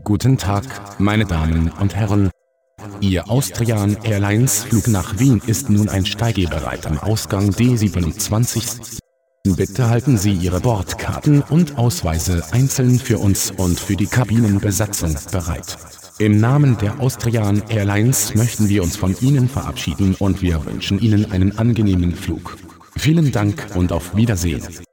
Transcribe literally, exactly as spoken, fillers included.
Guten Tag, meine Damen und Herren. Ihr Austrian Airlines Flug nach Wien ist nun einsteigebereit am Ausgang D siebenundzwanzig. Bitte halten Sie Ihre Bordkarten und Ausweise einzeln für uns und für die Kabinenbesatzung bereit. Im Namen der Austrian Airlines möchten wir uns von Ihnen verabschieden und wir wünschen Ihnen einen angenehmen Flug. Vielen Dank und auf Wiedersehen.